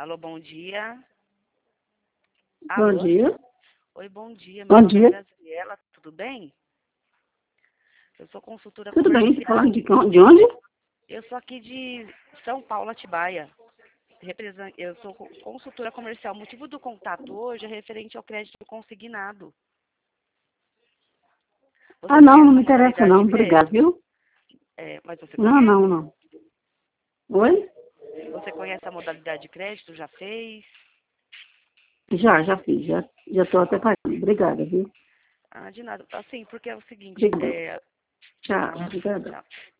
Alô, bom dia. Bom Alô? dia. Oi, bom dia. Meu Bom nome é dia. Graziela, tudo bem? Eu sou consultora Tudo bem? comercial. Falando de onde? Eu sou aqui de São Paulo, Atibaia. Eu sou consultora comercial. O motivo do contato hoje é referente ao crédito consignado. Você Não conhece me a interessa modalidade de não. Obrigado, crédito? viu? Mas você Não, não, conhece? não. Oi? Você conhece a modalidade de crédito? Já fez? Já fiz. Já estou até pagando. Obrigada, viu? Ah, de nada. Assim, porque é o seguinte, Obrigada. Tchau. Obrigada. tchau.